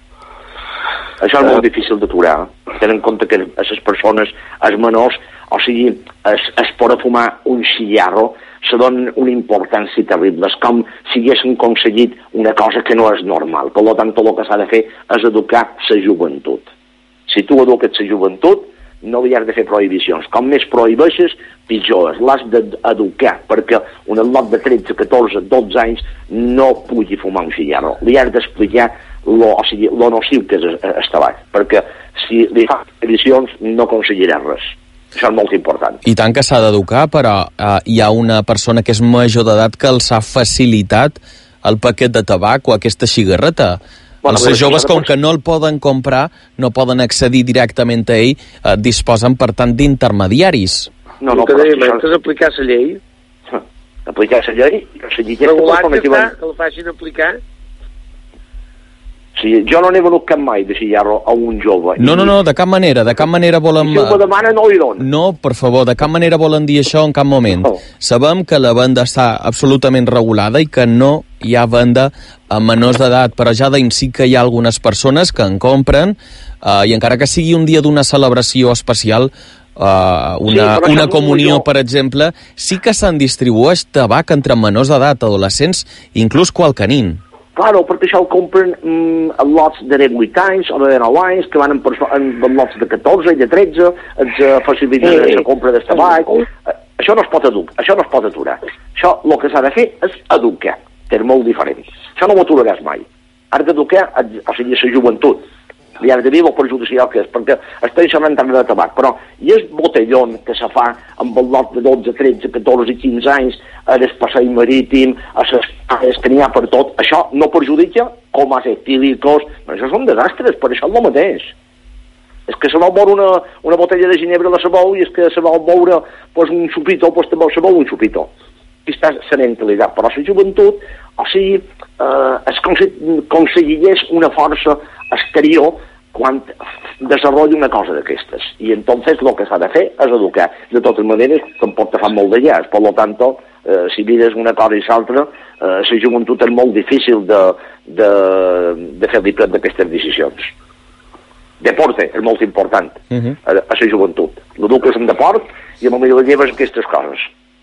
Això és molt difícil d'aturar. Tenen en compte que a les persones, els menors, o sigui, es, es pot fumar un cigarro, se donen una importància terrible. És com si haguessin aconseguit una cosa que no és normal. Per tant, tot el que s'ha de fer és educar la joventut. Si tu eduques la joventut, no li has de fer prohibicions. Com més prohibeixes, pitjor. L'has d'educar, perquè un lot de tretze, catorze, dotze anys no pugui fumar un cigarro. Li has d'explicar lo, o sigui, lo nociu que és el tabac, perquè si li fas prohibicions no aconseguiràs res. Això és molt important. I tant que s'ha d'educar, però eh, hi ha una persona que és major d'edat que els ha facilitat el paquet de tabac o aquesta cigarreta. Bueno, els joves, com que no el poden comprar, no poden accedir directament a ell, eh, disposen, per tant, d'intermediaris. No, no, però... El que és aplicar la llei. Aplicar la llei? Regulat que està, que el facin aplicar. Sí, jo no n'he venut cap mai de cigarro a un jove. No, no, no, de cap manera, de cap manera volen... Si ho demana, no li dono. No, per favor, de cap manera volen dir això en cap moment. No. Sabem que la venda està absolutament regulada i que no hi ha venda a menors d'edat, però ja d'ahir sí que hi ha algunes persones que en compren eh, i encara que sigui un dia d'una celebració especial, uh, una, sí, una comunió, per exemple, sí que se'n distribueix tabac entre menors d'edat, adolescents, inclús qualcanin. Claro, perquè això ho compren mm, en lots de divuit anys o de nou anys, que van en, en, en lots de catorze i de tretze, els uh, faciliten sí. la compra del tabac. Uh, això no es pot educar, això no es pot aturar. Això el que s'ha de fer és educar, que és molt diferent. Això no ho aturaràs mai. Has d'educar, o sigui, la joventut. I has de dir el perjudicial que és, perquè estem xerrant tant de tabac, però i el botellón que se fa amb el lot de dotze, tretze, catorze i quinze anys, a el passeig marítim, a les cases que n'hi ha per tot, això no perjudica com els etílicos, això són desastres, per això és el mateix. És que se vol veure una, una botella de ginebra a la sabou i és que se vol veure pues, un xupito, pues també se vol un xupito. Aquesta és la mentalitat, però la joventut, o sigui, eh, es aconsegueix una força exterior quan desenvolupa una cosa d'aquestes. I entonces el que s'ha de fer és educar. De totes maneres, tampoc te fan molt de llars. Per tant, eh, si mires una cosa i l'altra, eh, la joventut és molt difícil de, de, de fer-li prendre d'aquestes decisions. Deporte és molt important uh -huh. a, a la joventut. L'eduques en deport i a millor lleves aquestes coses.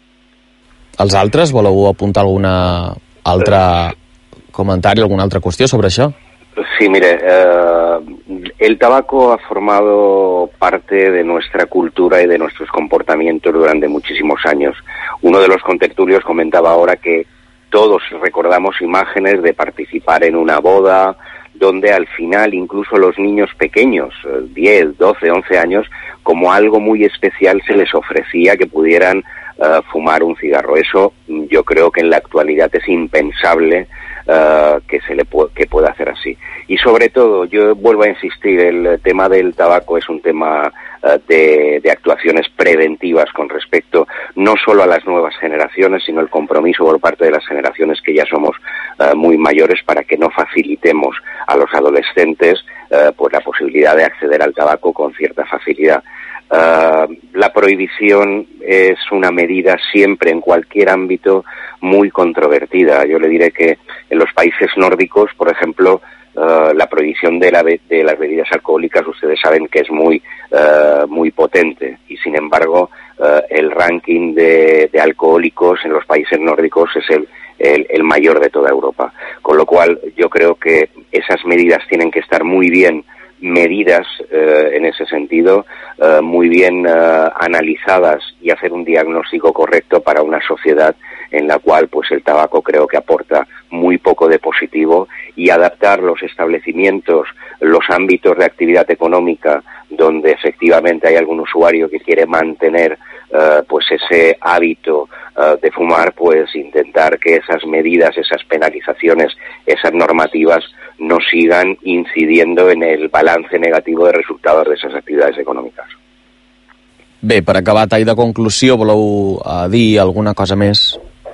Els altres, voleu apuntar alguna altra comentari, alguna altra qüestió sobre això? Sí, mire, eh, el tabaco ha formado parte de nuestra cultura y de nuestros comportamientos durante muchísimos años. Uno de los contertulios comentaba ahora que todos recordamos imágenes de participar en una boda, donde al final incluso los niños pequeños, diez, doce, once años, como algo muy especial se les ofrecía que pudieran Uh, fumar un cigarro. Eso yo creo que en la actualidad es impensable uh, que se le pu- que pueda hacer así. Y sobre todo, yo vuelvo a insistir, el tema del tabaco es un tema uh, de, de actuaciones preventivas con respecto no solo a las nuevas generaciones, sino el compromiso por parte de las generaciones que ya somos uh, muy mayores para que no facilitemos a los adolescentes uh, pues la posibilidad de acceder al tabaco con cierta facilidad. Uh, la prohibición es una medida siempre, en cualquier ámbito, muy controvertida. Yo le diré que en los países nórdicos, por ejemplo, uh, la prohibición de, la be- de las bebidas alcohólicas, ustedes saben que es muy, uh, muy potente. Y sin embargo, uh, el ranking de, de alcohólicos en los países nórdicos es el, el, el mayor de toda Europa. Con lo cual, yo creo que esas medidas tienen que estar muy bien medidas eh, en ese sentido, eh, muy bien eh, analizadas y hacer un diagnóstico correcto para una sociedad en la cual pues el tabaco creo que aporta muy poco de positivo, y adaptar los establecimientos, los ámbitos de actividad económica donde efectivamente hay algún usuario que quiere mantener uh, pues ese hábito uh, de fumar, pues intentar que esas medidas, esas penalizaciones, esas normativas no sigan incidiendo en el balance negativo de resultados de esas actividades econòmiques. Bé, per acabar, tall de conclusió, voleu uh, dir alguna cosa més?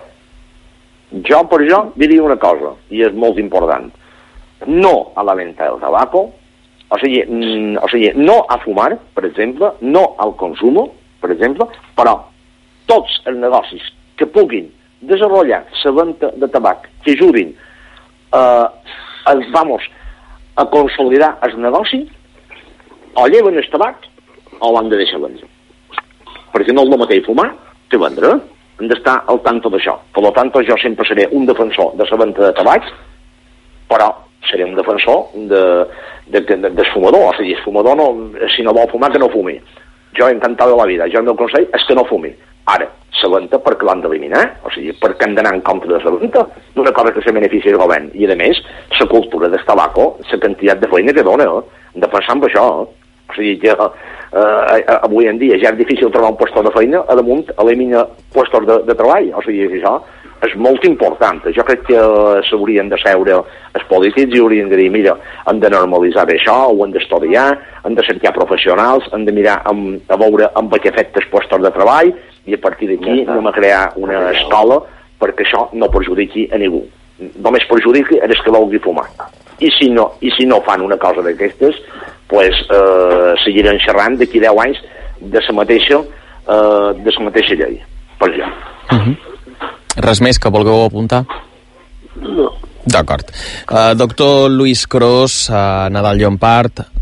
Jo, per jo, diria una cosa, i és molt important. No a la venda del tabaco, o sigui, mm, o sigui, no a fumar, per exemple, no al consum, per exemple, però tots els negocis que puguin desenvolupar la venda de tabac, que ajudin eh, els, vamos, a consolidar el negoci, o lleven el tabac o l'han de deixar vendre. Perquè no és el mateix fumar que vendre, eh? Hem d'estar al tanto d'això. Per tant, jo sempre seré un defensor de la venda de tabac, però seré un defensor de, de, de, de, del fumador. O sigui, el fumador, no, si no vol fumar, que no fumi. Jo he encantat de la vida. Jo el meu consell és que no fumi. Ara, la venda perquè l'han d'eliminar, o sigui, perquè han d'anar en compte de la venda d'una cosa que se beneficia el govern. I, a més, la cultura del tabaco, la quantitat de feina que dona, eh? Hem de pensar en això, eh? O sigui, que eh, avui en dia ja és difícil trobar un lloc de feina, a damunt elimina llocs de, de treball. O sigui, això és molt important. Jo crec que s'haurien de seure els polítics i haurien de dir, mira, hem de normalitzar això, ho hem d'estudiar, hem de cercar professionals, hem de mirar amb, a veure amb què fet els llocs de treball, i a partir d'aquí anem a crear una escola perquè això no perjudiqui a ningú. Només perjudiqui a els que vulgui fumar. I si no, i si no fan una cosa d'aquestes, pues, eh, seguiran xerrant d'aquí deu anys de la mateixa, eh, de la mateixa llei. Per allà. Uh -huh. Res més que vulgueu apuntar? No. D'acord. Uh, doctor Lluís Cros, uh, Nadal Llompart,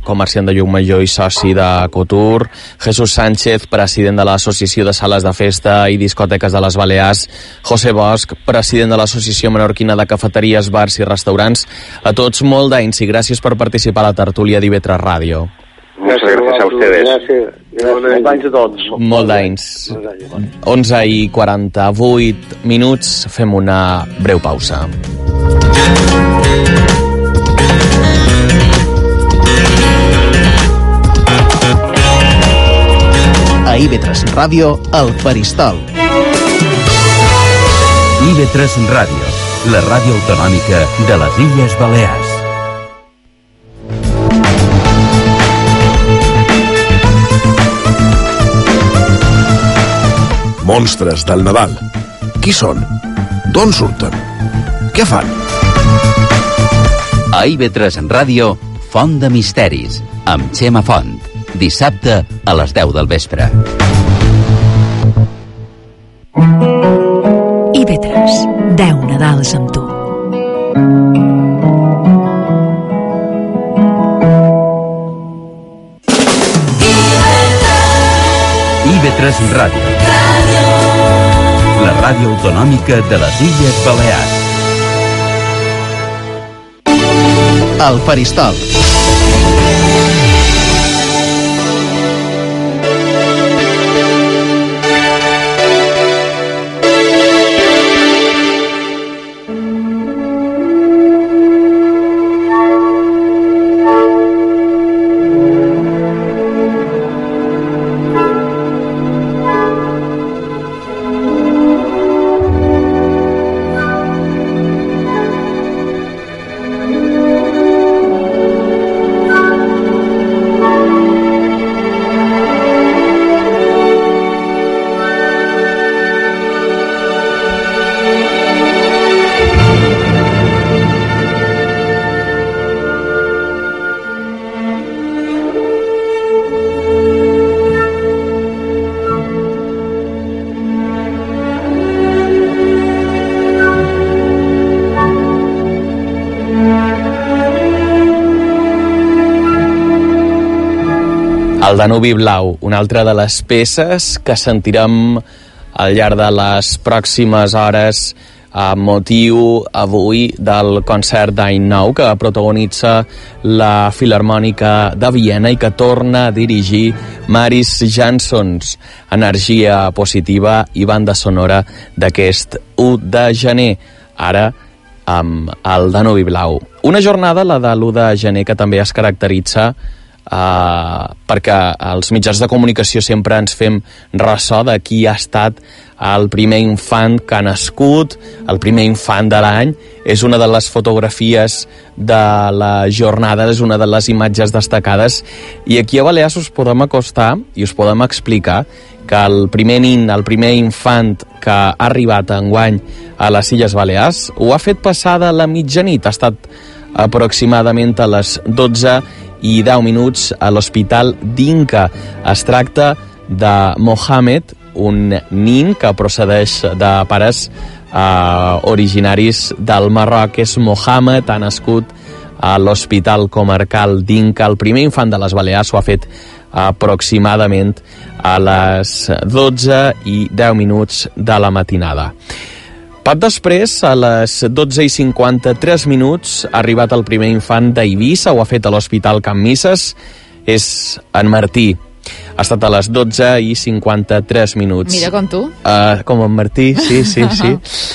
comerciant de Llucmajor i soci de Cotur, Jesús Sánchez, president de l'Associació de Sales de Festa i Discoteques de les Balears, José Bosch, president de l'Associació Menorquina de Cafeteries, Bars i Restaurants. A tots, molt d'anys i gràcies per participar a la tertúlia d'I V tres Ràdio. Muchas gracias a ustedes. Gràcies. Gràcies. Gràcies a tots. Molt d'anys. onze i quaranta-vuit minuts. Fem una breu pausa. A I V tres Ràdio, El Faristol. I V tres Ràdio, la ràdio autonòmica de les Illes Balears. Monstres del Nadal. Qui són? D'on surten? Què fan? A I V tres Ràdio, Font de Misteris, amb Xema Font. Dissabte a les deu del vespre. I V tres, deu Nadals amb tu. I V tres Ràdio, la ràdio autonòmica de les Illes Balears. El Faristol. El Danubi Blau, una altra de les peces que sentirem al llarg de les pròximes hores a motiu avui del concert d'Any Nou que protagonitza la Filharmònica de Viena i que torna a dirigir Maris Jansons. Energia positiva i banda sonora d'aquest u de gener, ara amb el Danubi Blau. Una jornada, la de l'u de gener, que també es caracteritza Uh, perquè els mitjans de comunicació sempre ens fem ressò de qui ha estat el primer infant que ha nascut, el primer infant de l'any. És una de les fotografies de la jornada, és una de les imatges destacades, i aquí a Balears us podem acostar i us podem explicar que el primer nin, el primer infant que ha arribat enguany a les Illes Balears ho ha fet passar de la mitjanit, ha estat aproximadament a les dotze i deu minuts a l'Hospital d'Inca. Es tracta de Mohamed, un nin que procedeix de pares eh, originaris del Marroc. És Mohamed, ha nascut a l'Hospital Comarcal d'Inca. El primer infant de les Balears ho ha fet aproximadament a les dotze i deu minuts de la matinada. Poc després, a les dotze i cinquanta-tres minuts, ha arribat el primer infant d'Eivissa, ho ha fet a l'Hospital Can Misses, és en Martí. Ha estat a les dotze i cinquanta-tres minuts. Mira, com tu. Uh, com en Martí, sí, sí, sí.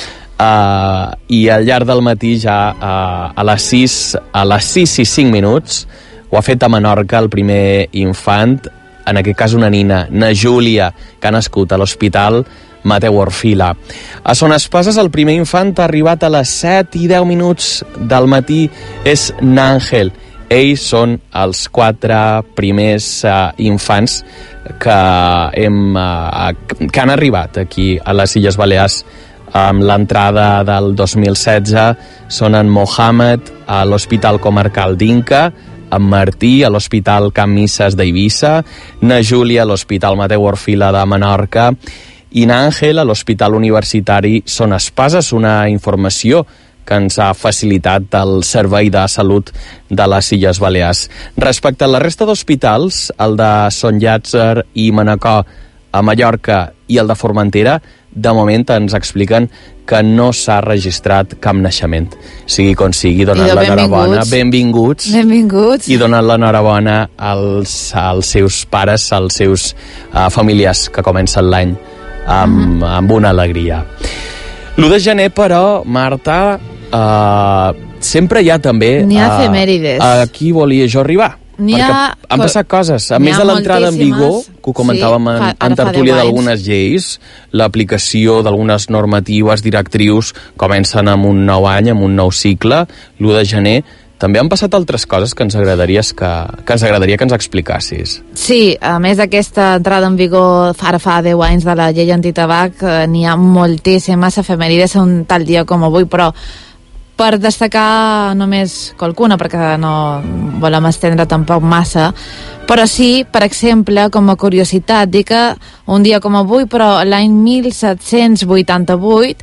Uh, I al llarg del matí, ja uh, a les sis, a les sis i cinc minuts, ho ha fet a Menorca el primer infant, en aquest cas una nina, na Júlia, que ha nascut a l'Hospital Mateu Orfila. A Son Espases el primer infant ha arribat a les set i deu minuts del matí, és n'Àngel. Ells són els quatre primers uh, infants que, hem, uh, que han arribat aquí a les Illes Balears amb l'entrada del dos mil setze. Són en Mohamed a l'Hospital Comarcal d'Inca, en Martí a l'Hospital Can Misses d'Eivissa, na Júlia a l'Hospital Mateu Orfila de Menorca i n'Àngel a l'Hospital Universitari Son Espases. Una informació que ens ha facilitat el Servei de Salut de les Illes Balears. Respecte a la resta d'hospitals, el de Sant Llàtzer i Manacor a Mallorca i el de Formentera, de moment ens expliquen que no s'ha registrat cap naixement. Sigui com sigui, donen l'enhorabona. Benvinguts. Benvinguts. I donen l'enhorabona als, als seus pares, als seus uh, familiars que comencen l'any amb, uh -huh. amb una alegria. l'u de gener, però, Marta, uh, sempre hi ha també... N'hi ha efemèrides. Uh, aquí volia jo arribar. N'hi ha... Han passat coses. A més de l'entrada en vigor, que ho comentàvem sí, en, en tertúlia d'algunes lleis, l'aplicació d'algunes normatives, directrius, comencen amb un nou any, amb un nou cicle, l'u de gener. També han passat altres coses que ens agradaria que, que ens agradaria que ens explicassis. Sí, a més d'aquesta entrada en vigor ara fa deu anys de la llei antitabac, eh, n'hi ha moltíssimes efemèrides un tal dia com avui, però per destacar només qualcuna, perquè no volem estendre tampoc massa, però sí, per exemple, com a curiositat, dir que un dia com avui, però l'any mil set-cents vuitanta-vuit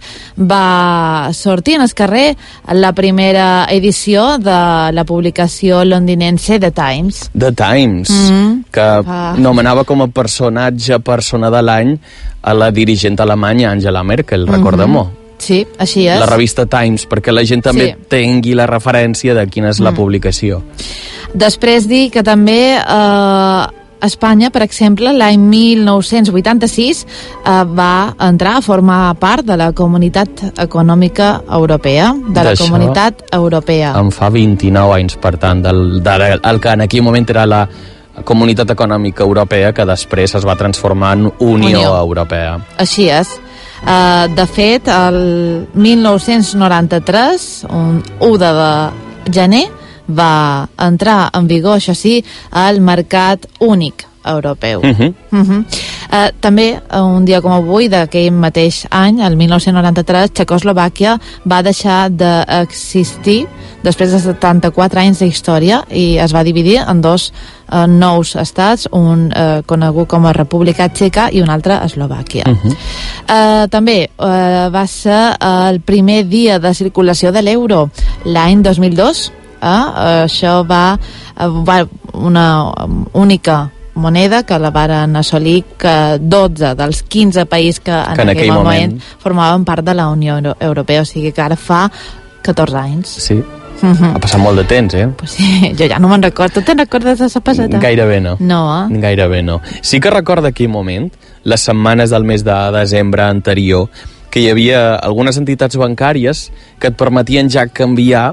va sortir en el carrer la primera edició de la publicació londinense The Times. The Times, mm-hmm. que ah. nomenava com a personatge, persona de l'any, a la dirigent alemanya Angela Merkel, recordem-ho. Mm-hmm. Sí, així és. La revista Times, perquè la gent també sí. tingui la referència de quina és mm. la publicació. Després dir que també eh, Espanya, per exemple, l'any mil nou-cents vuitanta-sis eh, va entrar a formar part de la Comunitat Econòmica Europea, de la Comunitat Europea. En fa vint-i-nou anys, per tant, del, del, el que en aquell moment era la Comunitat Econòmica Europea, que després es va transformar en Unió, Unió. Europea. Així és. Uh, de fet, el mil nou-cents noranta-tres, un u de gener, va entrar en vigor, això sí, el mercat únic europeu. Uh-huh. Uh-huh. Uh, també, un dia com avui, d'aquell mateix any, el mil nou-cents noranta-tres, Txecoslovàquia va deixar d'existir després de setanta-quatre anys d'història i es va dividir en dos uh, nous estats, un uh, conegut com a República Txeca i un altre Eslovàquia. Uh-huh. uh, també uh, va ser el primer dia de circulació de l'euro l'any dos mil dos. Uh, això va, uh, va una única moneda que la varen assolir que dotze dels quinze països que en, que en aquell, aquell moment, moment formaven part de la Unió Europea, o sigui que ara fa catorze anys. Sí. Uh-huh. Ha passat molt de temps, eh? Pues sí, jo ja no me'n recordo. Tu te'n recordes de la passada? Gairebé no. No, eh? Gairebé no. Sí que recordo aquell moment, les setmanes del mes de desembre anterior, que hi havia algunes entitats bancàries que et permetien ja canviar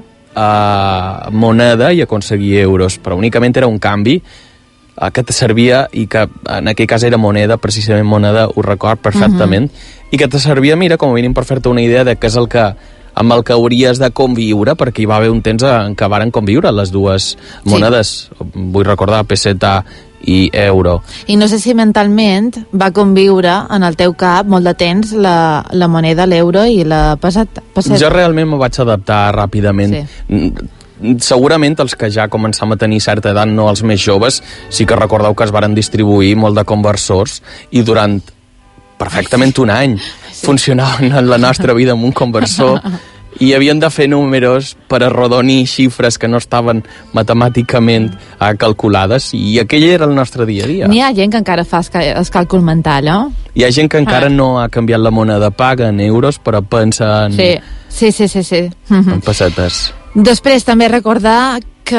a moneda i aconseguir euros, però únicament era un canvi eh, que te servia i que en aquell cas era moneda, precisament moneda, ho record perfectament, uh-huh. i que te servia, mira, com a mínim per fer-te una idea de què és el que amb el que hauries de conviure, perquè hi va haver un temps en què varen conviure les dues monedes, sí. Vull recordar peseta i euro. I no sé si mentalment va conviure en el teu cap molt de temps la, la moneda, l'euro i la peseta. peseta. Jo realment m'ho vaig adaptar ràpidament. Sí. Segurament els que ja començam a tenir certa edat, no els més joves, sí que recordeu que es varen distribuir molt de conversors i durant perfectament un any sí. funcionaven en la nostra vida amb un conversor i havien de fer números per arrodonir xifres que no estaven matemàticament uh, calculades i aquell era el nostre dia a dia. N'hi ha gent que encara fa el càlcul mental, no? Hi ha gent que encara ah. no ha canviat la moneda, paga en euros però pensa en... Sí, sí, sí, sí, sí. en pessetes. Després també recordar que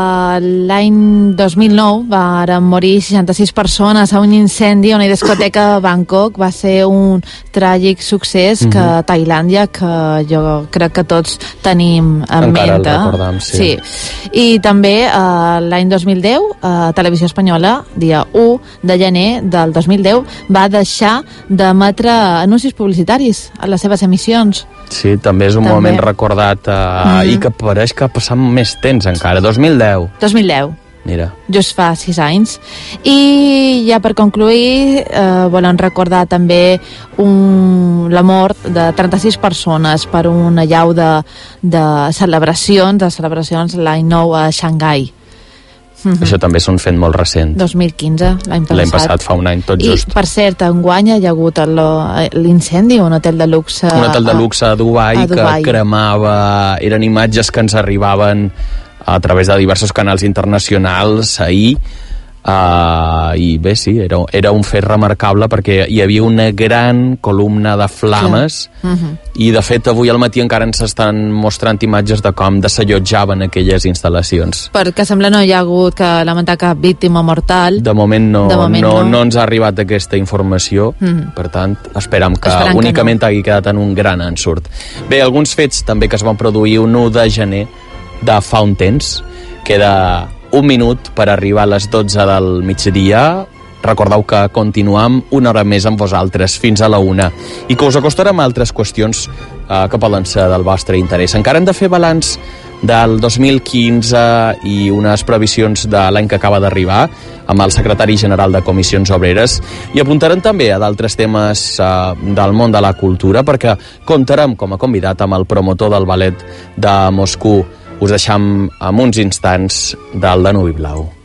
l'any dos mil nou van morir seixanta-sis persones a un incendi a una discoteca a Bangkok. Va ser un tràgic succés mm-hmm. que a Tailàndia, que jo crec que tots tenim en encara mente. El recordam, sí. sí. I també eh, l'any dos mil deu, a Televisió Espanyola, dia u de gener del dos mil deu, va deixar d'emetre anuncis publicitaris a les seves emissions. Sí, també és un també. moment recordat eh, mm. i que pareix que ha passat més temps encara, dos mil deu. dos mil deu. Mira. Just fa sis anys. I ja per concluir, eh, volen recordar també un, la mort de trenta-sis persones per una llau de, de celebracions, de celebracions l'any nou a Xangai. Mm-hmm. Això també és un fet molt recent. dos mil quinze, l'any passat. L'any passat, fa un any, tot just. I, per cert, enguany hi ha hagut el- l'incendi, un hotel de luxe... Un hotel de luxe a Dubai, a Dubai. que cremava... Eren imatges que ens arribaven a través de diversos canals internacionals ahir. Uh, I bé, sí, era, era un fet remarcable perquè hi havia una gran columna de flames. Uh-huh. I de fet avui al matí encara ens estan mostrant imatges de com desallotjaven aquelles instal·lacions. Perquè sembla no hi ha hagut que lamentar cap víctima mortal. De moment no, De moment no, no. no ens ha arribat aquesta informació, Mhm. per tant, esperam que Esperam que únicament hagi quedat en un gran ensurt. Bé, alguns fets també que es van produir un u de gener de fa un temps. Queda un minut per arribar a les dotze del migdia. Recordeu que continuam una hora més amb vosaltres fins a la una i que us acostarem a altres qüestions eh, que poden ser del vostre interès. Encara hem de fer balanç del dos mil quinze i unes previsions de l'any que acaba d'arribar amb el secretari general de Comissions Obreres i apuntarem també a d'altres temes eh, del món de la cultura perquè comptarem com a convidat amb el promotor del ballet de Moscou. Us deixam amb uns instants del Danubi Blau.